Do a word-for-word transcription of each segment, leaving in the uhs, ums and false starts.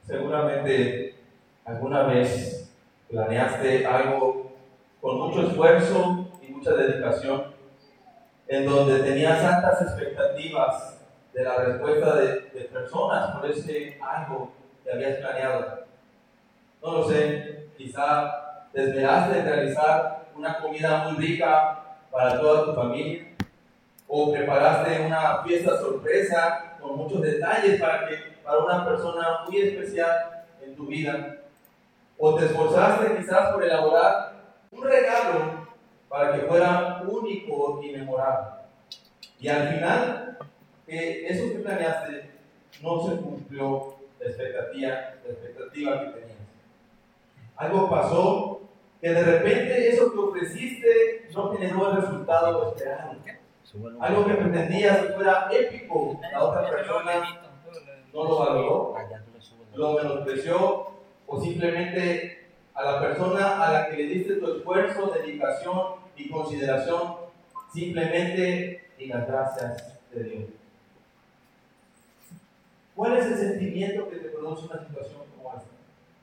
Seguramente alguna vez planeaste algo con mucho esfuerzo y mucha dedicación, en donde tenías altas expectativas de la respuesta de, de personas por ese algo que habías planeado. No lo sé, quizá te esmeraste en realizar una comida muy rica para toda tu familia, o preparaste una fiesta sorpresa con muchos detalles para, que, para una persona muy especial en tu vida, o te esforzaste quizás por elaborar un regalo para que fuera único y memorable. Y al final, eh, eso que planeaste no se cumplió la expectativa, la expectativa que tenías. Algo pasó que de repente eso que ofreciste no generó el resultado esperado. Algo que pretendías que fuera épico, la otra persona no lo valoró, lo menospreció, o simplemente a la persona a la que le diste tu esfuerzo, dedicación y consideración, simplemente ni las gracias te dio. ¿Cuál es el sentimiento que te produce una situación como esta?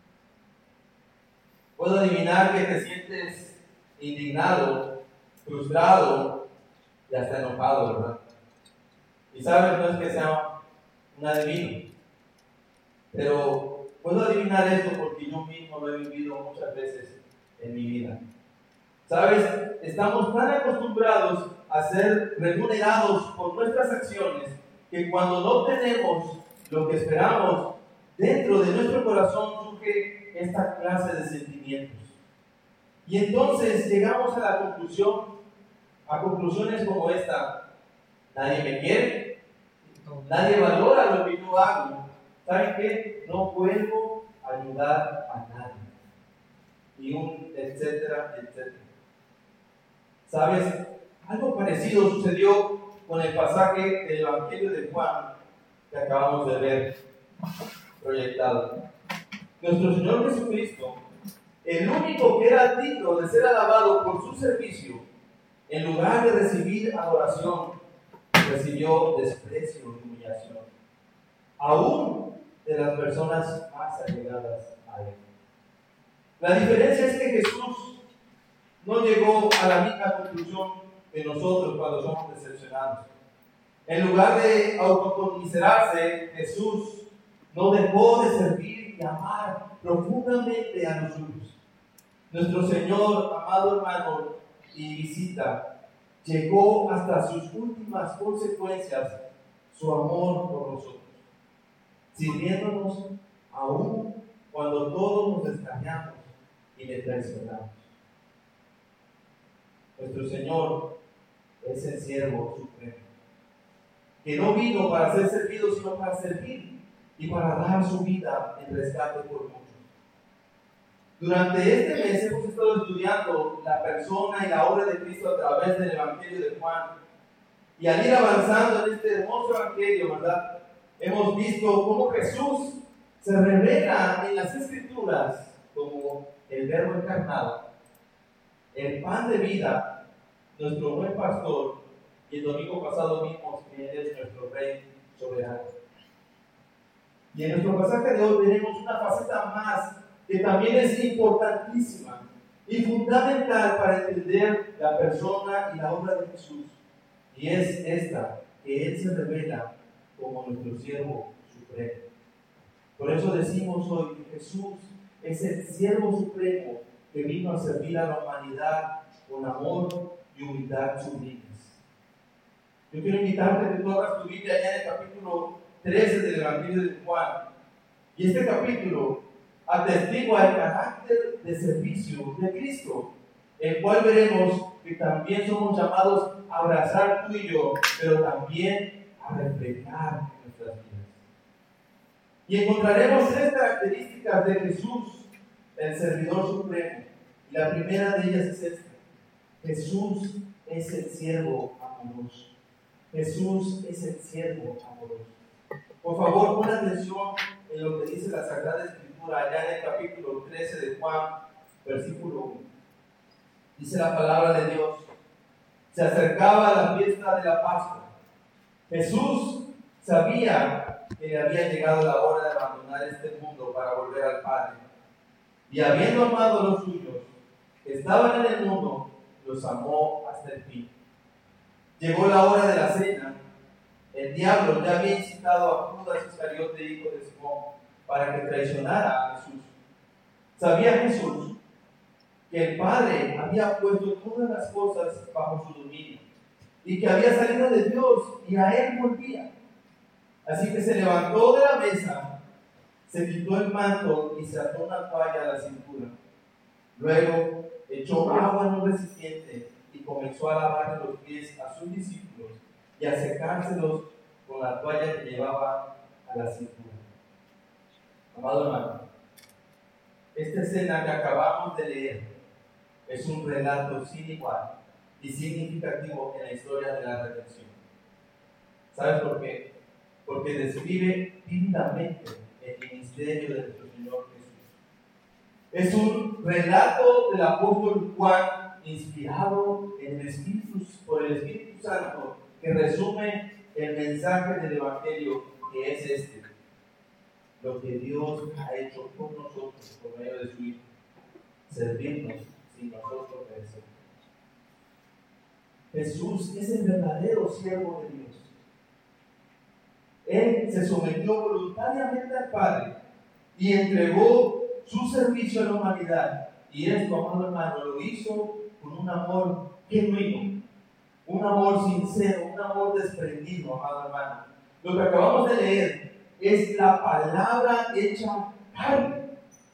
Puedo adivinar que te sientes indignado, frustrado y hasta enojado, ¿verdad? Y sabes, no es que sea un adivino, pero puedo adivinar esto porque yo mismo lo he vivido muchas veces en mi vida. Sabes, estamos tan acostumbrados a ser remunerados por nuestras acciones que cuando no tenemos lo que esperamos, dentro de nuestro corazón surge esta clase de sentimientos. Y entonces llegamos a la conclusión, a conclusiones como esta: nadie me quiere, nadie valora lo que yo hago. ¿Saben qué? No puedo ayudar a nadie. Y un etcétera, etcétera. ¿Sabes? Algo parecido sucedió con el pasaje del Evangelio de Juan que acabamos de ver proyectado. Nuestro Señor Jesucristo, el único que era digno de ser alabado por su servicio, en lugar de recibir adoración, recibió desprecio y humillación, aún de las personas más allegadas a Él. La diferencia es que Jesús no llegó a la misma conclusión que nosotros cuando somos decepcionados. En lugar de autoconmiserarse, Jesús no dejó de servir y amar profundamente a los suyos. Nuestro Señor, amado hermano y visita, llegó hasta sus últimas consecuencias su amor por nosotros, sirviéndonos aún cuando todos nos extrañamos y le traicionamos. Nuestro Señor es el siervo supremo, que no vino para ser servido, sino para servir y para dar su vida en rescate por muchos. Durante este mes hemos estado estudiando la persona y la obra de Cristo a través del Evangelio de Juan. Y al ir avanzando en este hermoso Evangelio, ¿verdad?, hemos visto cómo Jesús se revela en las Escrituras como el Verbo encarnado, el pan de vida, nuestro buen pastor, y el domingo pasado vimos que Él es nuestro Rey soberano. Y en nuestro pasaje de hoy veremos una faceta más que también es importantísima y fundamental para entender la persona y la obra de Jesús. Y es esta, que Él se revela como nuestro siervo supremo. Por eso decimos hoy que Jesús es el siervo supremo que vino a servir a la humanidad con amor y humildad sublimes. Yo quiero invitarte a que tú abras tu Biblia allá en el capítulo trece del Evangelio de Juan. Y este capítulo atestigua el carácter de servicio de Cristo, el cual veremos que también somos llamados a abrazar tú y yo, pero también a reflejar en nuestras vidas. Y encontraremos tres características de Jesús, el servidor supremo. Y la primera de ellas es esta: Jesús es el siervo amoroso. Jesús es el siervo amoroso. Por favor, pon atención en lo que dice la Sagrada Escritura allá en el capítulo trece de Juan, versículo uno. Dice la palabra de Dios: se acercaba la fiesta de la Pascua. Jesús sabía que le había llegado la hora de abandonar este mundo para volver al Padre. Y habiendo amado a los suyos que estaban en el mundo, los amó hasta el fin. Llegó la hora de la cena. El diablo ya había incitado a Judas Iscariote, hijo de Simón, para que traicionara a Jesús. Sabía Jesús que el Padre había puesto todas las cosas bajo su dominio y que había salido de Dios y a él volvía. Así que se levantó de la mesa, se quitó el manto y se ató una toalla a la cintura. Luego echó agua en un recipiente y comenzó a lavarle los pies a sus discípulos y a secárselos con la toalla que llevaba a la cintura. Amado hermano, esta escena que acabamos de leer es un relato sin igual y significativo en la historia de la redención. ¿Sabes por qué? Porque describe vívidamente el ministerio de nuestro Señor Jesús. Es un relato del apóstol Juan inspirado en el Espíritu, por el Espíritu Santo, que resume el mensaje del Evangelio, que es este: lo que Dios ha hecho por nosotros por medio de su Hijo, servirnos sin nosotros merecer. Jesús es el verdadero siervo de Dios. Él se sometió voluntariamente al Padre y entregó su servicio a la humanidad. Y esto, amado hermano, lo hizo con un amor genuino, un amor sincero, un amor desprendido, amado hermano. Lo que acabamos de leer es la palabra hecha carne.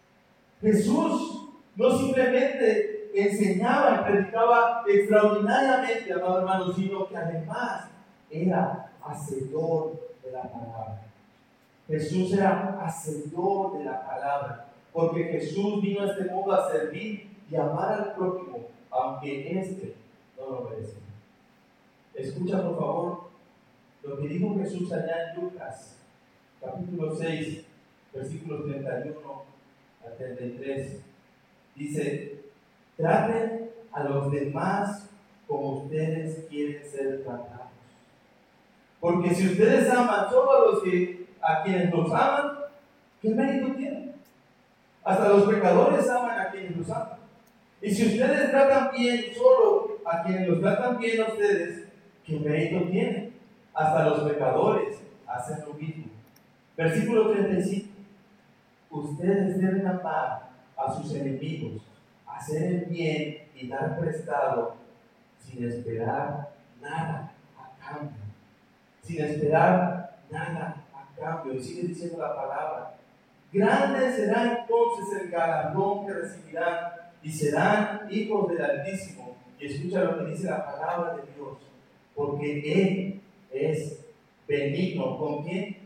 Jesús no simplemente enseñaba y predicaba extraordinariamente, amado hermano, sino que además era hacedor de la palabra. Jesús era hacedor de la palabra, porque Jesús vino a este mundo a servir y amar al prójimo, aunque éste no lo merecía. Escucha por favor lo que dijo Jesús allá en Lucas capítulo seis, versículos treinta y uno al treinta y tres. Dice: traten a los demás como ustedes quieren ser tratados. Porque si ustedes aman solo a los que, a quienes los aman, ¿qué mérito tienen? Hasta los pecadores aman a quienes los aman. Y si ustedes tratan bien solo a quienes los tratan bien a ustedes, ¿qué mérito tienen? Hasta los pecadores hacen lo mismo. Versículo treinta y cinco. Ustedes deben amar a sus enemigos, hacer el bien y dar prestado sin esperar nada a cambio. Sin esperar nada a cambio. Y sigue diciendo la palabra: grande será entonces el galardón que recibirán y serán hijos del Altísimo. Y escucha lo que dice la palabra de Dios: porque Él es benigno. ¿Con quién?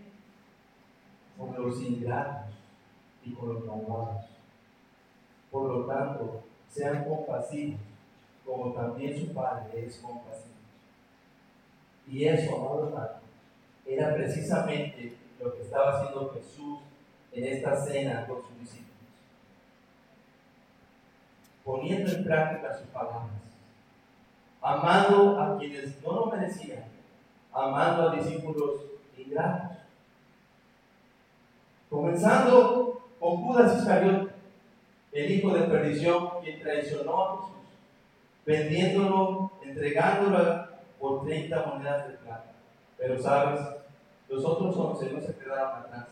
Con los ingratos y con los malvados. Por lo tanto, sean compasivos, como también su Padre es compasivo. Y eso, amado hermano, era precisamente lo que estaba haciendo Jesús en esta cena con sus discípulos, poniendo en práctica sus palabras, amando a quienes no lo merecían, amando a discípulos ingratos. Comenzando con Judas Iscariote, el hijo de perdición, quien traicionó a Jesús, vendiéndolo, entregándolo por treinta monedas de plata. Pero sabes, los otros once no se quedaron atrás.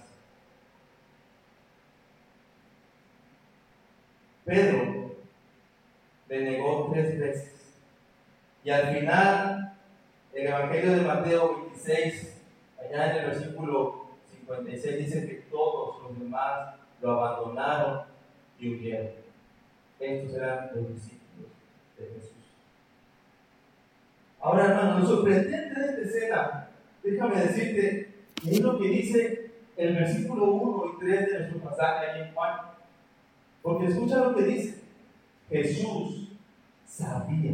Pedro le negó tres veces. Y al final, el Evangelio de Mateo veintiséis, allá en el versículo cincuenta y seis, dice que todos los demás lo abandonaron y huyeron. Estos eran los discípulos de Jesús. Ahora, hermano, lo sorprendente de esta escena, déjame decirte que es lo que dice el versículo uno y tres de nuestro pasaje ahí en Juan. Porque escucha lo que dice: Jesús sabía.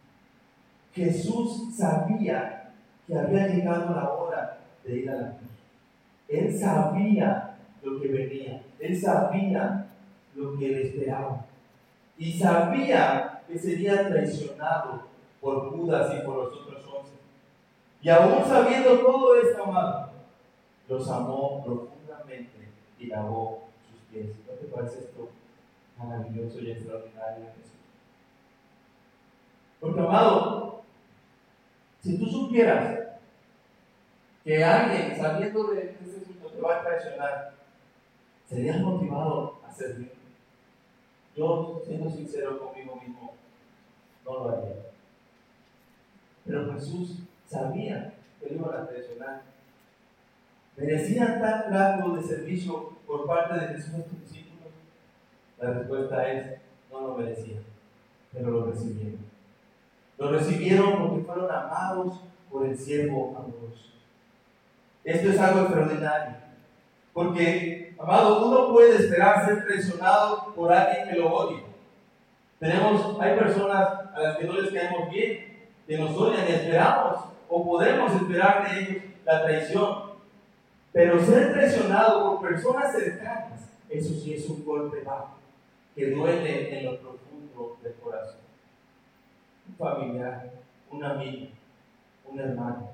Jesús sabía que había llegado la hora de ir a la cruz. Él sabía lo que venía. Él sabía lo que le esperaba. Y sabía que sería traicionado por Judas y por los otros once. Y aún sabiendo todo esto, amado, los amó profundamente y lavó sus pies. ¿No te parece esto maravilloso y extraordinario de Jesús? Porque, amado, si tú supieras que alguien saliendo de ese culto te va a traicionar, ¿serías motivado a servir? Yo, siendo sincero conmigo mismo, no lo haría. Pero Jesús sabía que lo iban a traicionar. ¿Merecían tal grado de servicio por parte de Jesús a sus discípulos? La respuesta es, no lo merecían, pero lo recibieron. Lo recibieron porque fueron amados por el siervo amoroso. Esto es algo extraordinario, porque, amado, uno puede esperar ser traicionado por alguien que lo odie. Tenemos, hay personas a las que no les caemos bien, que nos odian y esperamos, o podemos esperar de ellos la traición. Pero ser traicionado por personas cercanas, eso sí es un golpe bajo, que duele en lo profundo del corazón. Un familiar, un amigo, un hermano.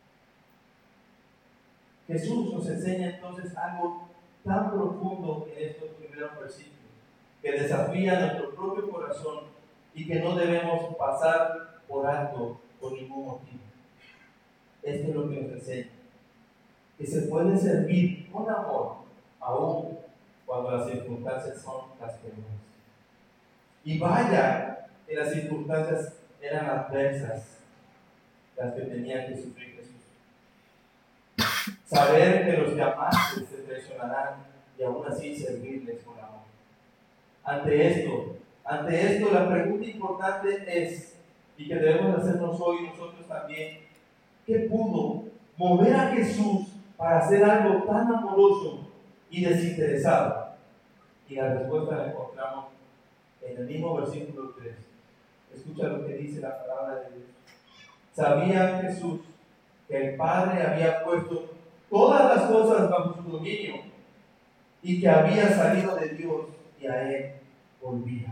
Jesús nos enseña entonces algo tan profundo en estos primeros versículos, que desafía nuestro propio corazón y que no debemos pasar por alto por ningún motivo. Esto es lo que nos enseña, que se puede servir con amor aún cuando las circunstancias son las peores. Y vaya que las circunstancias eran adversas, las que tenía que sufrir Jesús. Saber que los que amaste se traicionarán y aún así servirles con amor. Ante esto, ante esto la pregunta importante es, y que debemos hacernos hoy nosotros también, ¿qué pudo mover a Jesús para hacer algo tan amoroso y desinteresado? Y la respuesta la encontramos en el mismo versículo tres. Escucha lo que dice la palabra de Dios. Sabía Jesús que el Padre había puesto todas las cosas bajo su dominio y que había salido de Dios y a Él volvía.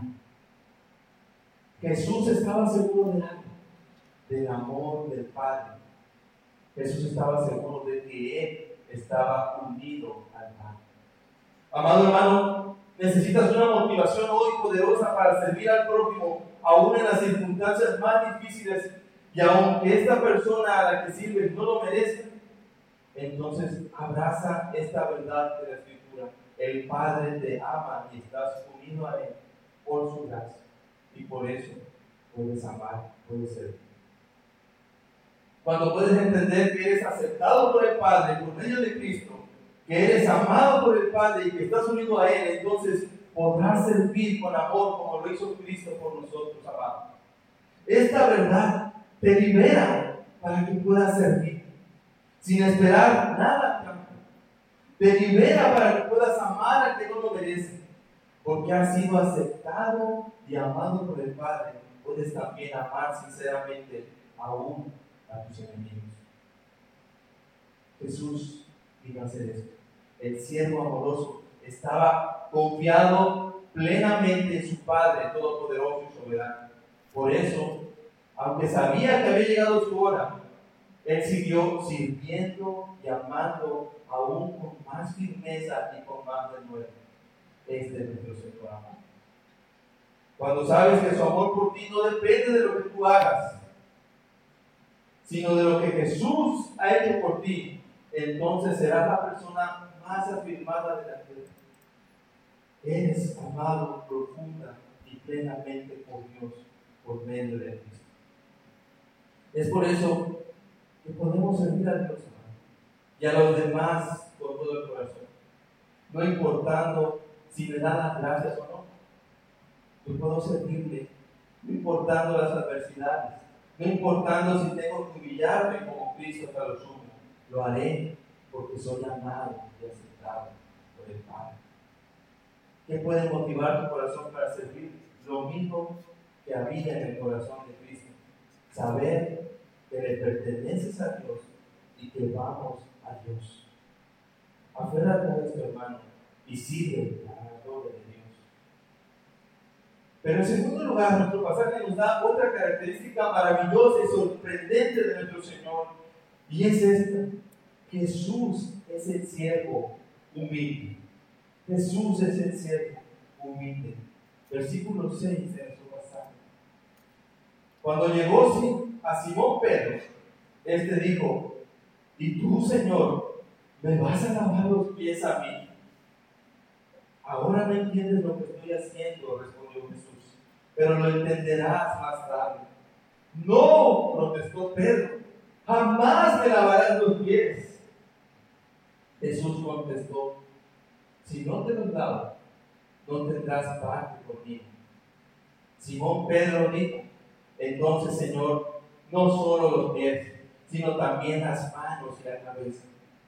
Jesús estaba seguro de algo, del amor del Padre. Jesús estaba seguro de que Él estaba unido al Padre. Amado hermano, necesitas una motivación hoy poderosa para servir al prójimo, aún en las circunstancias más difíciles, y aunque esta persona a la que sirves no lo merece. Entonces abraza esta verdad de la Escritura. El Padre te ama y estás unido a Él por su gracia, y por eso puedes amar, puedes servir. Cuando puedes entender que eres aceptado por el Padre por medio de Cristo, que eres amado por el Padre y que estás unido a Él, entonces podrás servir con amor como lo hizo Cristo por nosotros, amados. Esta verdad te libera para que puedas servir sin esperar nada a cambio. Te libera para que puedas amar al que no lo merece, porque has sido aceptado y amado por el Padre. Puedes también amar sinceramente aún a tus enemigos. Jesús vino a hacer esto. El siervo amoroso estaba confiado plenamente en su Padre todopoderoso y soberano. Por eso, aunque sabía que había llegado su hora, Él siguió sirviendo y amando aún con más firmeza y con más denuedo. Este es nuestro Señor amado. Cuando sabes que su amor por ti no depende de lo que tú hagas, sino de lo que Jesús ha hecho por ti, entonces serás la persona más afirmada de la tierra. Eres amado profunda y plenamente por Dios por medio de Cristo. Es por eso que podemos servir a Dios, hermano, y a los demás con todo el corazón, no importando si le dan las gracias o no. Yo puedo servirle, no importando las adversidades, no importando si tengo que humillarme como Cristo hasta lo sumo. Lo haré porque soy amado y aceptado por el Padre. ¿Qué puede motivar tu corazón para servir? Lo mismo que había en el corazón de Cristo. Saber que le perteneces a Dios y que vamos a Dios. Aférrate a esto, hermano, y sirve a la gloria de Dios. Pero en segundo lugar, nuestro pasaje nos da otra característica maravillosa y sorprendente de nuestro Señor, y es esta: Jesús es el siervo humilde. Jesús es el siervo humilde. Versículo seis de nuestro pasaje. Cuando llegó a Simón Pedro, este dijo: ¿Y tú, Señor, me vas a lavar los pies a mí? Ahora no entiendes lo que estoy haciendo, respondió Jesús, pero lo entenderás más tarde. No, protestó Pedro, jamás me lavarás los pies. Jesús contestó: si no te los lavo, no tendrás parte conmigo. Simón Pedro dijo: entonces, Señor, no solo los pies, sino también las manos y la cabeza.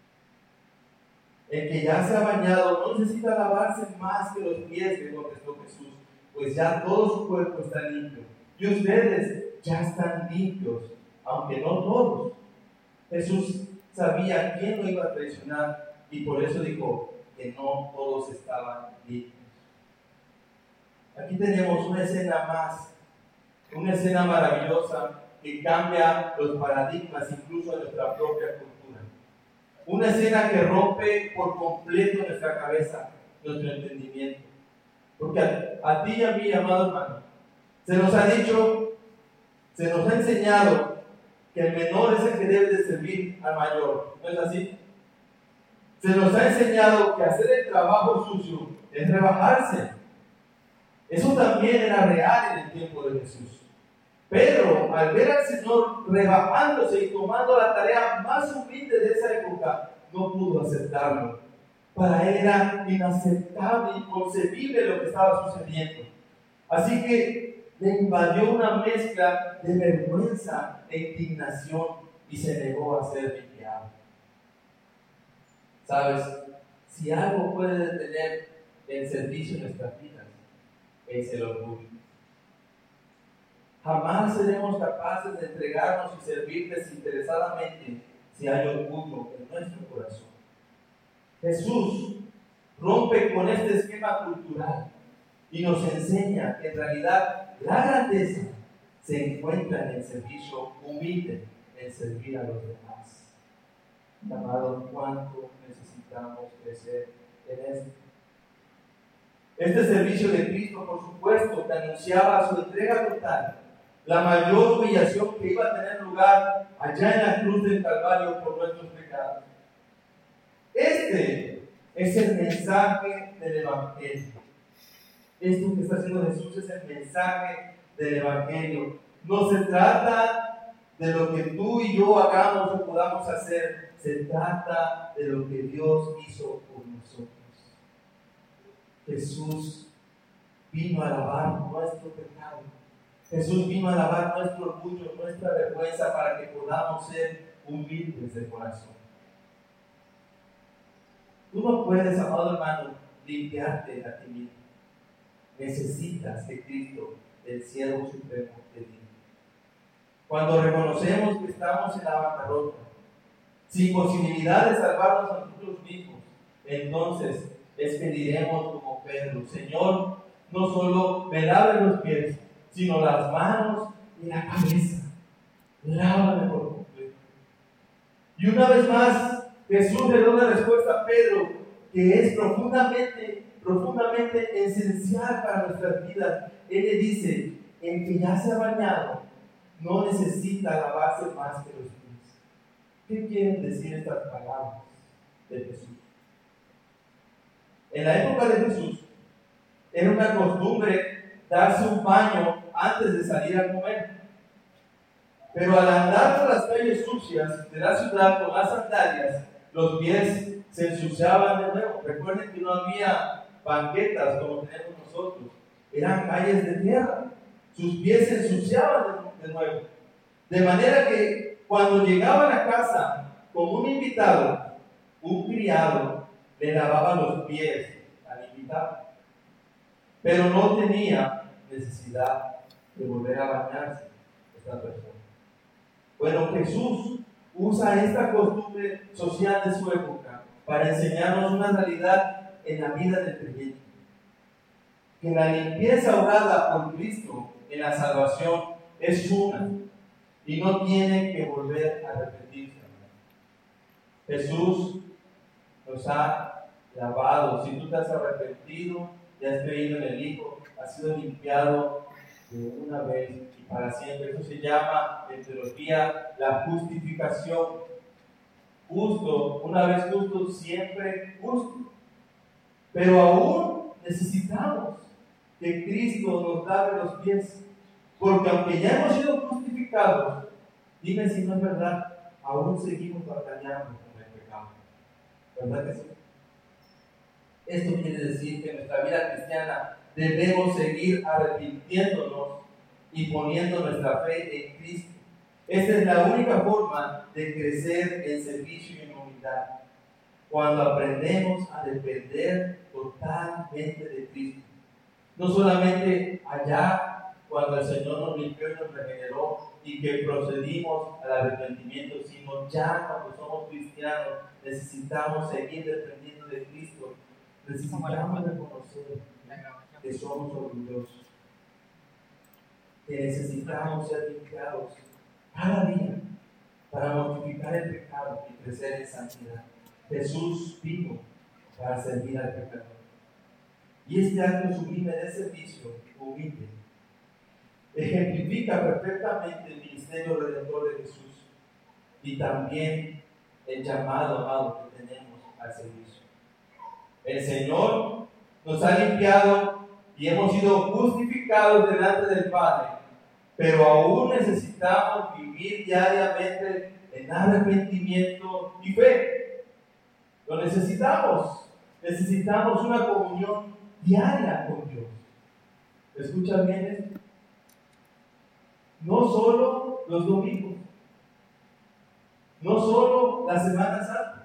El que ya se ha bañado no necesita lavarse más que los pies, le contestó Jesús, pues ya todo su cuerpo está limpio. Y ustedes ya están limpios, aunque no todos. Jesús sabía quién lo iba a traicionar y por eso dijo que no todos estaban limpios. Aquí tenemos una escena más, una escena maravillosa que cambia los paradigmas incluso de nuestra propia cultura. Una escena que rompe por completo nuestra cabeza, nuestro entendimiento. Porque a, a ti y a mí, amado hermano, se nos ha dicho, se nos ha enseñado que el menor es el que debe de servir al mayor. ¿No es así? Se nos ha enseñado que hacer el trabajo sucio es rebajarse. Eso también era real en el tiempo de Jesús. Pero al ver al Señor rebajándose y tomando la tarea más humilde de esa época, no pudo aceptarlo. Para él era inaceptable, inconcebible lo que estaba sucediendo. Así que le invadió una mezcla de vergüenza e indignación y se negó a ser limpiado. ¿Sabes? Si algo puede detener el servicio en nuestras vidas, es el orgullo. Jamás seremos capaces de entregarnos y servir desinteresadamente si hay orgullo en nuestro corazón. Jesús rompe con este esquema cultural y nos enseña que en realidad la grandeza se encuentra en el servicio humilde, en servir a los demás. Amado, ¿cuánto necesitamos crecer en esto? Este servicio de Cristo, por supuesto, que anunciaba su entrega total, la mayor humillación que iba a tener lugar allá en la cruz del Calvario por nuestros pecados. Este es el mensaje del Evangelio. Esto que está haciendo Jesús es el mensaje del Evangelio. No se trata de lo que tú y yo hagamos o podamos hacer, se trata de lo que Dios hizo por nosotros. Jesús vino a lavar nuestro pecado. Jesús vino a lavar nuestro orgullo, nuestra vergüenza, para que podamos ser humildes de corazón. Tú no puedes, amado hermano, limpiarte a ti mismo. Necesitas que Cristo, el siervo supremo, te limpie. Cuando reconocemos que estamos en la bancarrota, sin posibilidad de salvarnos a nosotros mismos, entonces es que diremos como Pedro: Señor, no solo me lave los pies, sino las manos y la cabeza. Lávame por completo. Y una vez más, Jesús le da una respuesta a Pedro que es profundamente, profundamente esencial para nuestras vidas. Él le dice: el que ya se ha bañado no necesita lavarse más que los pies. ¿Qué quieren decir estas palabras de Jesús? En la época de Jesús era una costumbre darse un baño antes de salir a comer. Pero al andar por las calles sucias de la ciudad con las sandalias, los pies se ensuciaban de nuevo. Recuerden que no había banquetas como tenemos nosotros, eran calles de tierra. Sus pies se ensuciaban de, de nuevo. De manera que cuando llegaban a casa con un invitado, un criado le lavaba los pies al invitado. Pero no tenía necesidad de volver a bañarse esta persona. Bueno, Jesús usa esta costumbre social de su época para enseñarnos una realidad en la vida del creyente. Que la limpieza obrada por Cristo en la salvación es una y no tiene que volver a repetirse. Jesús nos ha lavado. Si tú te has arrepentido y has creído en el Hijo, has sido limpiado de una vez y para siempre. Eso se llama en teología la justificación. Justo, una vez justo, siempre justo. Pero aún necesitamos que Cristo nos lave los pies, porque aunque ya hemos sido justificados, dime si no es verdad, aún seguimos batallando con el pecado. ¿Verdad que sí? Esto quiere decir que en nuestra vida cristiana debemos seguir arrepintiéndonos y poniendo nuestra fe en Cristo. Esa es la única forma de crecer en servicio y en humildad. Cuando aprendemos a depender totalmente de Cristo. No solamente allá, cuando el Señor nos limpió y nos regeneró y que procedimos al arrepentimiento, sino ya cuando somos cristianos necesitamos seguir dependiendo de Cristo. Necesitamos reconocer que somos orgullosos, que necesitamos ser limpiados cada día para mortificar el pecado y crecer en santidad. Jesús vino para servir al pecador. Y este acto sublime de servicio humilde ejemplifica perfectamente el ministerio redentor de Jesús y también el llamado amado que tenemos al servicio. El Señor nos ha limpiado y hemos sido justificados delante del Padre, pero aún necesitamos vivir diariamente en arrepentimiento y fe. Lo necesitamos. Necesitamos una comunión diaria con Dios. ¿Escuchan bien esto? No solo los domingos, no solo la Semana Santa,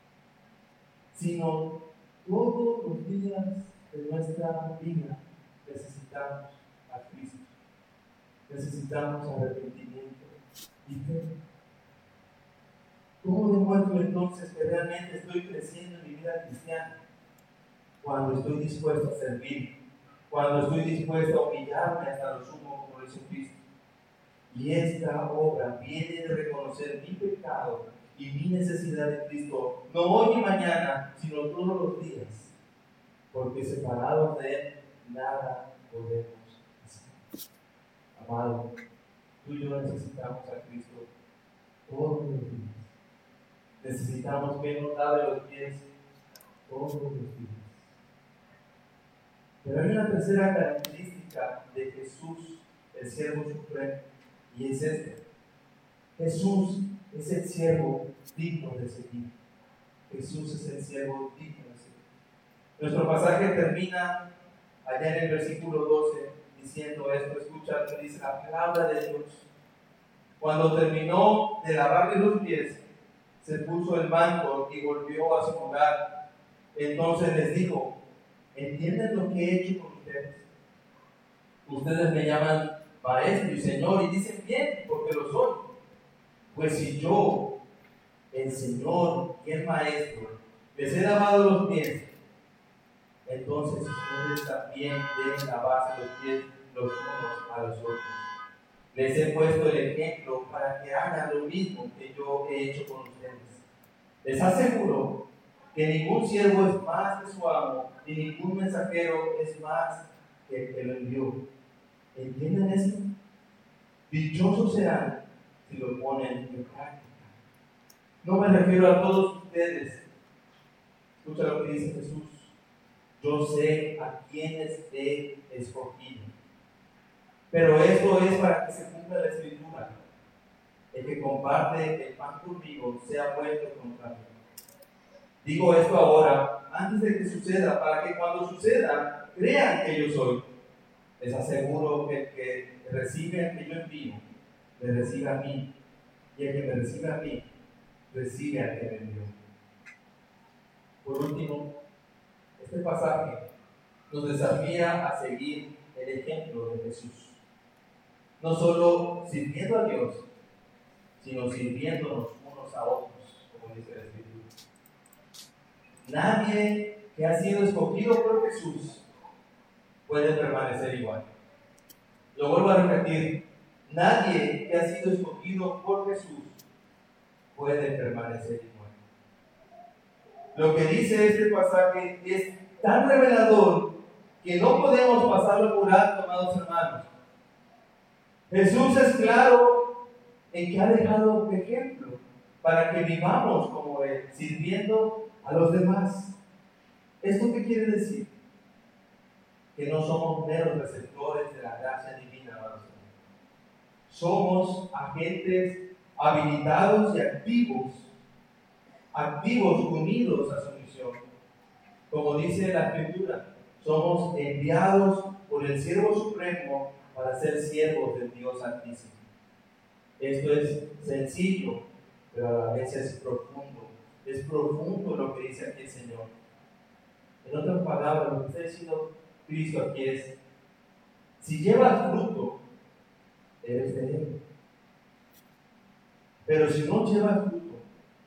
sino todos los días de nuestra vida necesitamos a Cristo. Necesitamos arrepentimiento y fe. ¿Cómo demuestro entonces que realmente estoy creciendo en mi vida cristiana? Cuando estoy dispuesto a servir, cuando estoy dispuesto a humillarme hasta lo sumo como lo hizo Cristo. Y esta obra viene de reconocer mi pecado y mi necesidad de Cristo, no hoy ni mañana, sino todos los días, porque separados de Él, nada podemos hacer. Amado, tú y yo necesitamos a Cristo todos los días. Necesitamos que nos lave los pies todos los días. Pero hay una tercera característica de Jesús, el siervo supremo, y es esta: Jesús es el siervo digno de seguir. Jesús es el siervo digno de seguir. Nuestro pasaje termina allá en el versículo doce diciendo esto. Escucha lo que dice la palabra de Dios. Cuando terminó de lavarle los pies, se puso el manto y volvió a su hogar. Entonces les dijo: ¿entienden lo que he hecho con ustedes? Ustedes me llaman maestro y señor y dicen bien, porque lo soy. Pues si yo, el Señor y el Maestro, les he lavado los pies, entonces ustedes también deben lavarse los pies los unos a los otros. Les he puesto el ejemplo para que hagan lo mismo que yo he hecho con ustedes. Les aseguro que ningún siervo es más que su amo, y ningún mensajero es más que el que lo envió. ¿Entienden esto? Dichosos serán si lo ponen en práctica. No me refiero a todos ustedes. Escucha lo que dice Jesús. Yo sé a quienes he escogido. Pero esto es para que se cumpla la Escritura. El que comparte el pan conmigo sea vuelto contra mí. Digo esto ahora, antes de que suceda, para que cuando suceda, crean que yo soy. Les aseguro que el que recibe al que yo envío, me recibe a mí. Y el que me recibe a mí, recibe al que me envió. Por último, este pasaje nos desafía a seguir el ejemplo de Jesús. No solo sirviendo a Dios, sino sirviéndonos unos a otros, como dice la Escritura. Nadie que ha sido escogido por Jesús puede permanecer igual. Lo vuelvo a repetir, nadie que ha sido escogido por Jesús puede permanecer igual. Lo que dice este pasaje es tan revelador que no podemos pasarlo por alto, amados hermanos. Jesús es claro en que ha dejado un ejemplo para que vivamos como Él, sirviendo a los demás. ¿Esto qué quiere decir? Que no somos meros receptores de la gracia divina, hermanos. Somos agentes habilitados y activos, activos unidos a su misión. Como dice la Escritura, somos enviados por el Siervo Supremo para ser siervos del Dios Altísimo. Esto es sencillo, pero a la vez es profundo. Es profundo lo que dice aquí el Señor. En otras palabras, lo que está diciendo Cristo aquí es: si llevas fruto, eres de Él. Pero si no llevas fruto,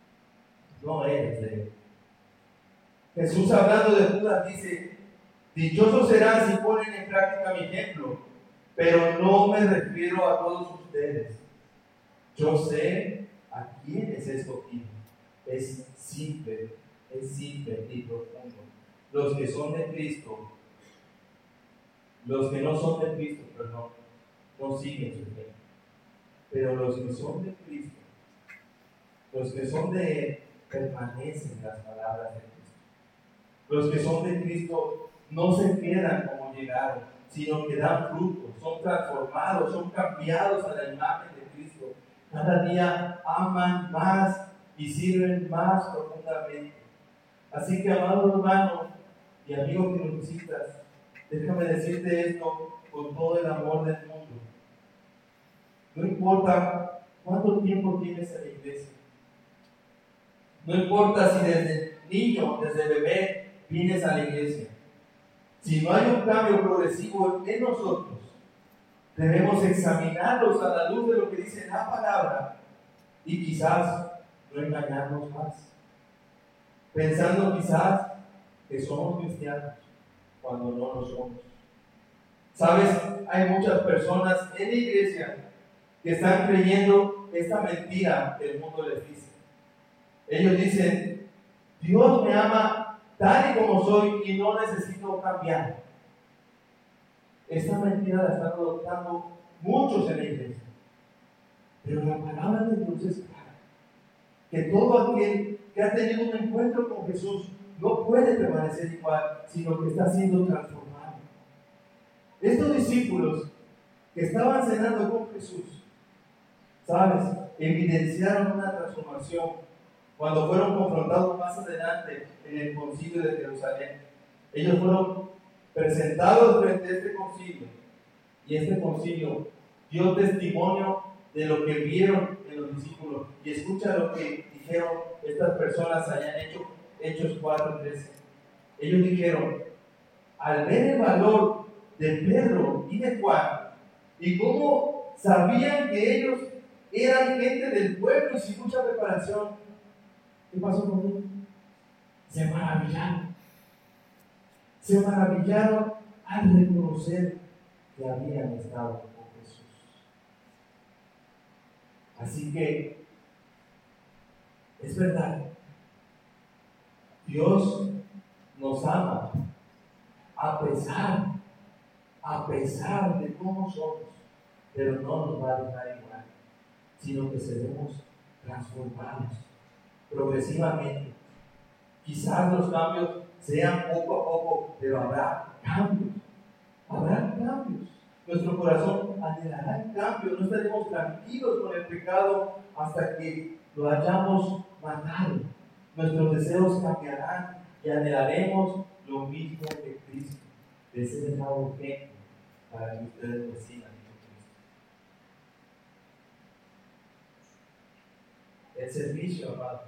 no eres de Él. Jesús, hablando de Judas, dice: dichosos serán si ponen en práctica mi ejemplo, pero no me refiero a todos ustedes. Yo sé a quiénes he escogido. Es simple, es simple y profundo. Los que son de Cristo, los que no son de Cristo, perdón, no siguen su ejemplo. Pero los que son de Cristo, los que son de Él, permanecen en las palabras de Cristo. Los que son de Cristo no se quedan como llegaron, sino que dan fruto, son transformados, son cambiados a la imagen de Cristo. Cada día aman más y sirven más profundamente. Así que, amado hermano y amigo que nos visitas, déjame decirte esto con todo el amor del mundo. No importa cuánto tiempo tienes en la iglesia. No importa si desde niño, desde bebé, vienes a la iglesia. Si no hay un cambio progresivo en nosotros, debemos examinarlos a la luz de lo que dice la palabra y quizás no engañarnos más, pensando quizás que somos cristianos cuando no lo somos. Sabes, hay muchas personas en la iglesia que están creyendo esta mentira que el mundo les dice. Ellos dicen: Dios me ama tal y como soy y no necesito cambiar. Esta mentira la están adoptando muchos en la iglesia. Pero la palabra de Dios es clara: que todo aquel que ha tenido un encuentro con Jesús no puede permanecer igual, sino que está siendo transformado. Estos discípulos que estaban cenando con Jesús, ¿sabes?, evidenciaron una transformación cuando fueron confrontados más adelante en el concilio de Jerusalén. Ellos fueron presentados frente a este concilio, y este concilio dio testimonio de lo que vieron en los discípulos. Y escucha lo que dijeron estas personas allá en Hechos, Hechos cuatro trece. Ellos dijeron: al ver el valor de Pedro y de Juan, y cómo sabían que ellos eran gente del pueblo y sin mucha preparación, ¿qué pasó con ellos? Se maravillaron. Se maravillaron al reconocer que habían estado con Jesús. Así que es verdad, Dios nos ama a pesar, a pesar de cómo somos, pero no nos va a dejar igual, sino que seremos transformados progresivamente. Quizás los cambios sean poco a poco, pero habrá cambios. Habrá cambios. Nuestro corazón anhelará el cambio. No estaremos tranquilos con el pecado hasta que lo hayamos matado. Nuestros deseos cambiarán y anhelaremos lo mismo que Cristo. De ese dejado ejemplo para que ustedes me sigan en Cristo. El servicio, amado,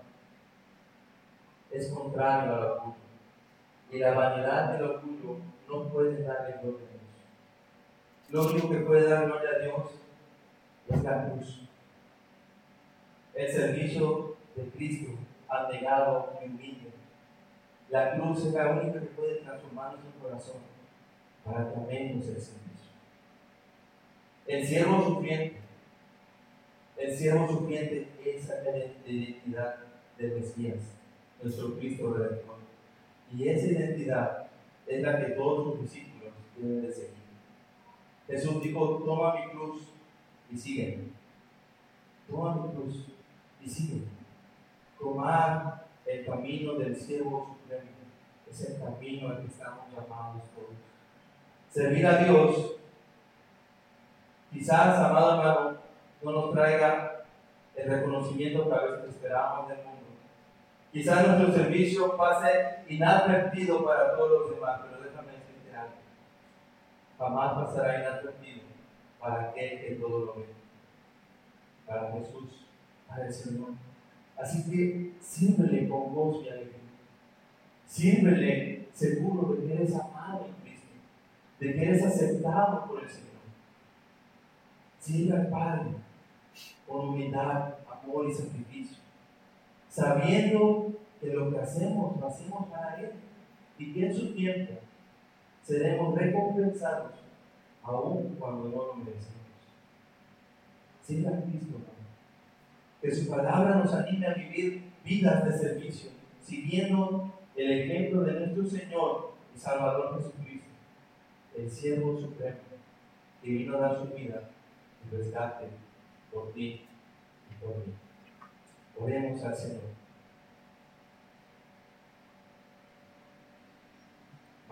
es contrario al orgullo. Y la vanidad del orgullo no puede darle gloria a Dios. Lo único que puede dar gloria a Dios es la cruz. El servicio de Cristo, abnegado y humilde. La cruz es la única que puede transformar nuestro corazón para que amemos el servicio. El siervo sufriente, el siervo sufriente es la identidad del Mesías. nuestro Cristo Redentor. Y esa identidad es la que todos los discípulos deben de seguir. Jesús dijo: toma mi cruz y sígueme. Toma mi cruz y sígueme. Tomar el camino del siervo supremo es el camino al que estamos llamados todos. Servir a Dios, quizás, amado hermano, no nos traiga el reconocimiento que a veces esperamos del mundo. Quizás nuestro servicio pase inadvertido para todos los demás, pero déjame decirte algo: jamás pasará inadvertido para aquel que todo lo ve, para Jesús, para el Señor. Así que sírvele con gozo y alegría. Sírvele seguro de que eres amado en Cristo, de que eres aceptado por el Señor. Sirve al Padre con humildad, amor y sacrificio, sabiendo que lo que hacemos lo hacemos para Él y que en su tiempo seremos recompensados aun cuando no lo merecemos. Sirve a Cristo, hermano. Que su palabra nos anime a vivir vidas de servicio, siguiendo el ejemplo de nuestro Señor y Salvador Jesucristo, el siervo supremo, que vino a dar su vida en rescate por ti y por mí. Oremos al Señor.